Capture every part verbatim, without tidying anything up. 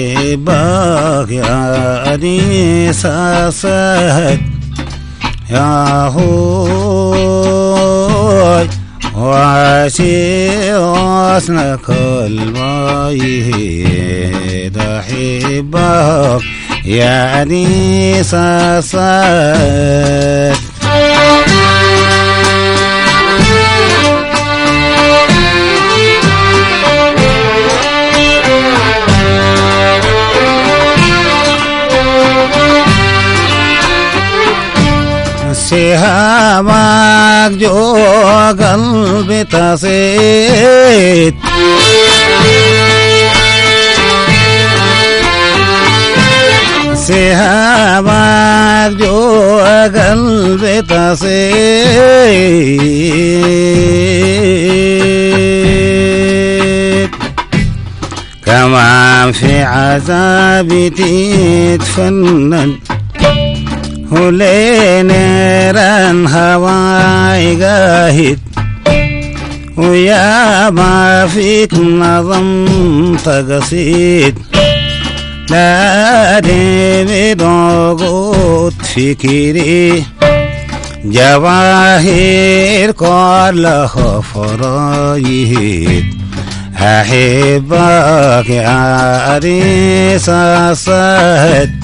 أحبك يا أنيس السهد يا هوي وعشي واسنك المايد أحبك يا أنيس السهد سهامك جو قلبي تصيد سهامك جو قلبي تصيد كمان في عذابي تتفنن ولينيران هواي قاهد ويا ما فيك نظمت قصيد لا دي بضغوط فكري جواهر كلها فرايد أحبك يا أنيس السهد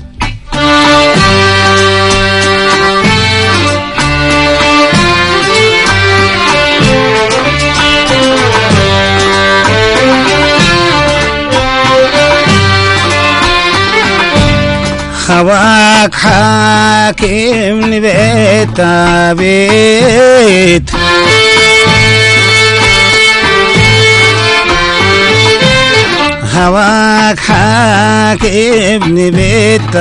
هواك حاكمني بيت بيت هواك حاكمني بيت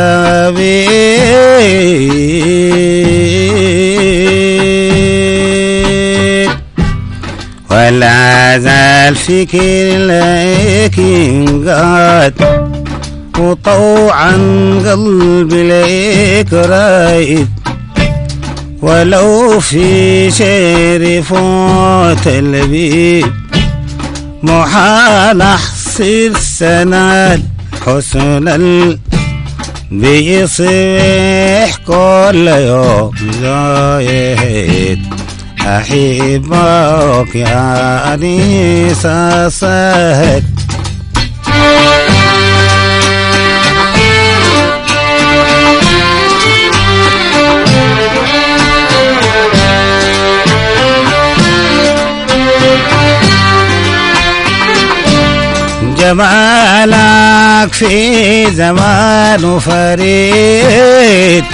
بيت ولا زال فكر لك ينقاد وطوعا قلبي ليك رايد ولو في شعر فوت البيب محال احصر سنة حسن ال بيصبح كل يوم زايد أحبك يا أنيس السهد جمالك في زمان فريد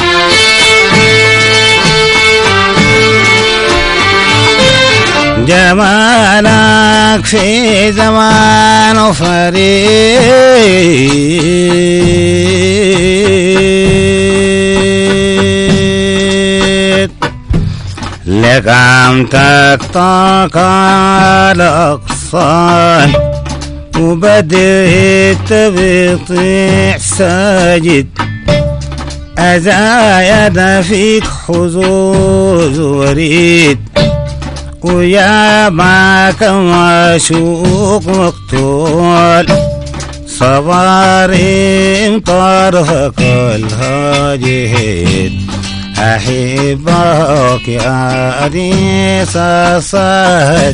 جمالك في زمان فريد لك عم تقطعك على أقصان وبديت بطيع ساجد أزايد فيك حظوظ وريد ويا معك معشوق مقتول صباري طرفك الهاجد أحبك يا أنيس السهد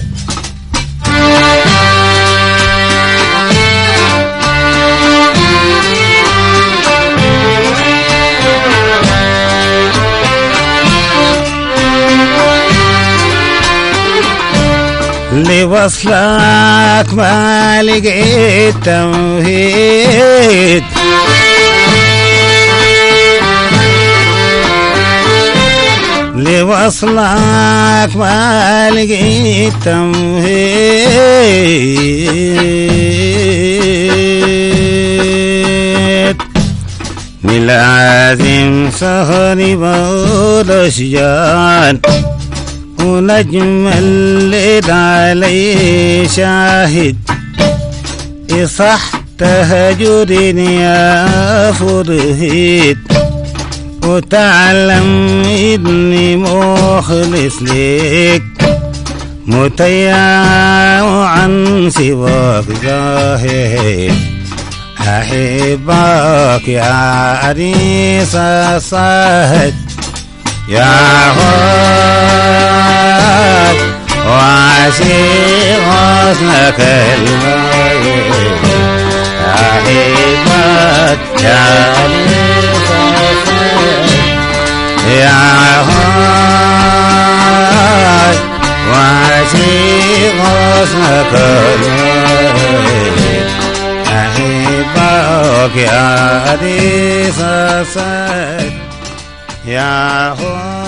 لوصلك ما لقيت تمهيد لوصلك ما لقيت تمهيد من العازم سهري بول أشجان ونجم الليل علي شاهد إصح تهجرني يا فرهيد وتعلم إني مخلص لك متيا عن سواك زاهد أحبك يا عريس الصهد يا غاد وعشيق حسنك الميت أحبك يا عريس الصهد يا غاد وعشيق حسنك الميت أحبك يا عريس الصهد يا